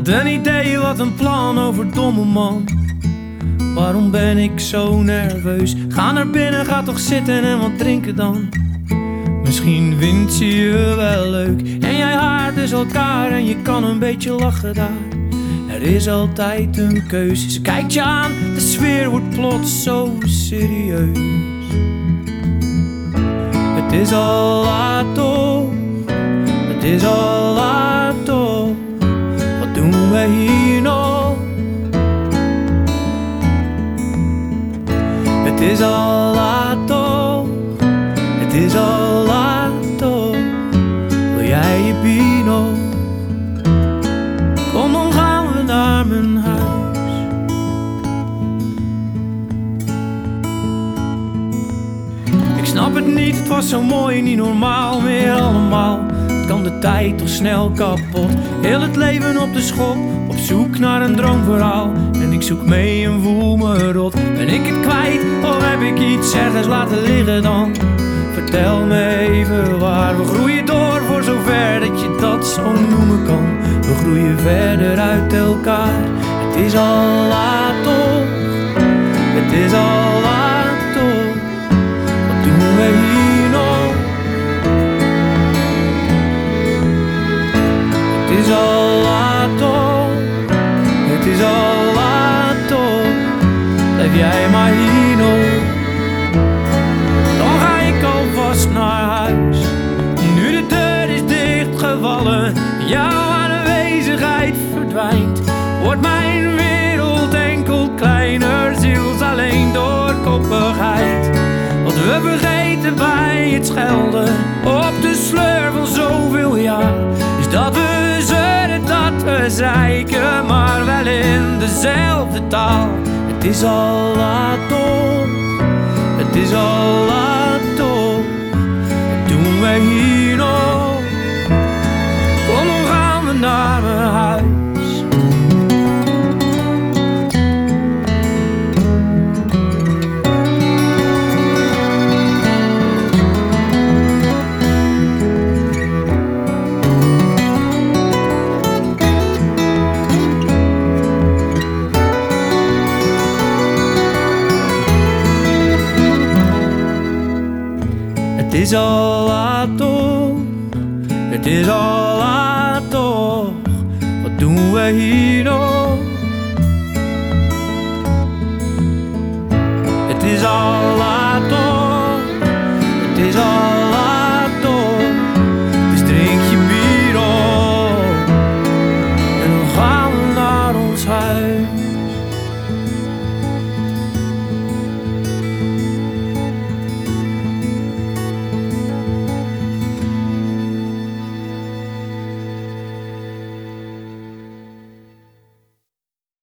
Wat een idee, wat een plan, overdomme man. Waarom ben ik zo nerveus? Ga naar binnen, ga toch zitten en wat drinken dan. Misschien vindt ze je wel leuk en jij haart dus elkaar en je kan een beetje lachen daar. Er is altijd een keus. Ze kijkt je aan, de sfeer wordt plots zo serieus. Het is al laat toch, het is al laat toch. Wat doen wij hier nog? Het is al laat toch, het is al laat toch. Wil jij je bier nog? Kom dan gaan we naar mijn huis. Ik snap het niet, het was zo mooi, niet normaal meer allemaal. Het kan de tijd toch snel kapot. Heel het leven op de schop, op zoek naar een droomverhaal. En ik zoek mee en voel me rot. Ben ik het kwijt of heb ik iets ergens laten liggen dan? Vertel me even waar. We groeien door voor zover dat je dat zo noemen kan. We groeien verder uit elkaar. Het is al laat toch, het is al laat toch. Wat doen we hier nog? Het is al laat toch, het is al laat toch. Blijf jij maar hier nog. Dan ga ik alvast naar huis. Nu de deur is dichtgevallen, jouw aanwezigheid verdwijnt. Wordt mijn wereld enkel kleiner, ziels alleen door koppigheid. Wat we vergeten bij het schelden op de sleur van zoveel jaar, is dat we zeuren, dat we zeiken, maar wel in dezelfde taal. Het is al laat toch, het is al laat toch. Wat doen wij hier nog? Kom dan gaan we naar mijn huis. Het is al laat toch, het is al laat toch. Wat doen we hier nog? Het is al laat toch, het is al laat toch. Dus drink je bier op en dan gaan we naar ons huis.